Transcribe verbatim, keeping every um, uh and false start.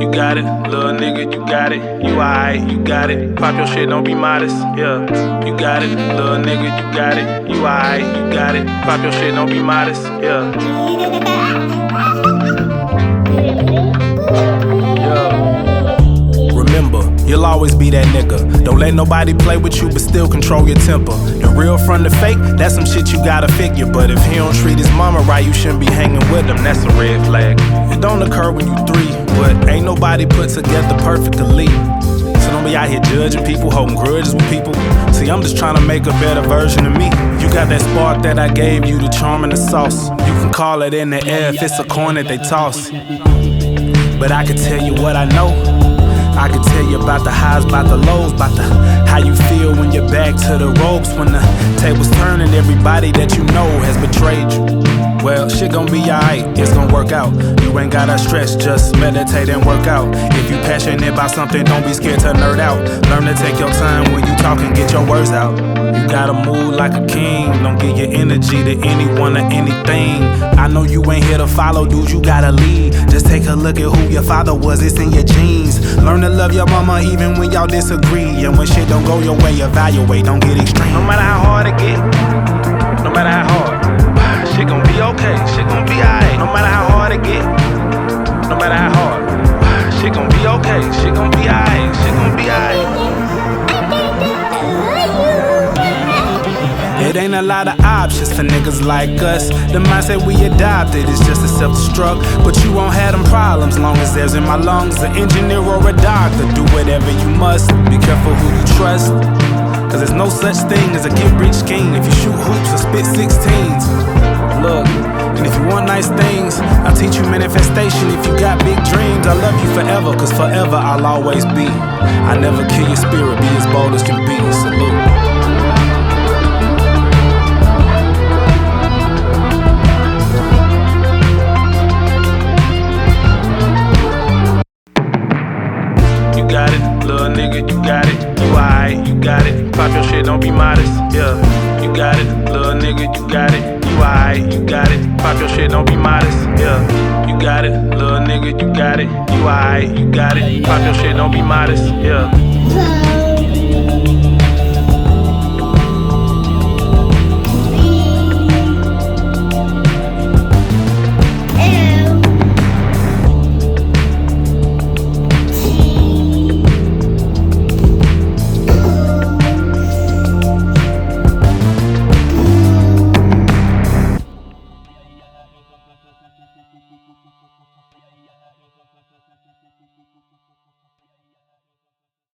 You got it, little nigga, you got it. You alright, you got it. Pop your shit, don't be modest, yeah. You got it, little nigga, you got it. You alright, you got it. Pop your shit, don't be modest, yeah. Remember, you'll always be that nigga. Don't let nobody play with you, but still control your temper. The real from the fake, that's some shit you gotta figure. But if he don't treat his mama right, you shouldn't be hanging with him. That's a red flag. It don't occur when you three, but ain't nobody put together perfectly. So don't be out here judging people, holding grudges with people. See, I'm just trying to make a better version of me. You got that spark that I gave you, the charm and the sauce. You can call it in the air if it's a coin that they toss. But I can tell you what I know. I can tell you about the highs, about the lows, about the how you feel when you're back to the ropes. When the tables turn and everybody that you know has betrayed you. Well, shit gon' be alright, it's gon' work out. You ain't gotta stress, just meditate and work out. If you passionate about something, don't be scared to nerd out. Learn to take your time when you talk and get your words out. You gotta move like a king, don't give your energy to anyone or anything. I know you ain't here to follow, dude, you gotta lead. Just take a look at who your father was, it's in your genes. Learn to love your mama even when y'all disagree. And when shit don't go your way, evaluate, don't get extreme. No matter how hard it get, no matter how hard, shit gon' be okay, shit gon' be alright. No matter how hard it get, no matter how hard, shit gon' be okay, shit gon' be alright, shit gon' be alright. It ain't a lot of options for niggas like us. The mindset we adopted is just a self-destruct. But you won't have them problems long as there's in my lungs an engineer or a doctor. Do whatever you must, be careful who you trust. Cause there's no such thing as a get-rich scheme if you shoot hoops or spit sixteens. Look, and if you want nice things, I'll teach you manifestation. If you got big dreams, I love you forever. Cause forever I'll always be. I never kill your spirit, be as bold as can be. Salute. You got it, little nigga, you got it. You alright, you got it. Pop your shit, don't be modest, yeah. You got it, little nigga, you got it. You alright, you got it. Pop your shit, don't be modest, yeah. You got it, little nigga, you got it. You alright, you got it. Pop your shit, don't be modest, yeah.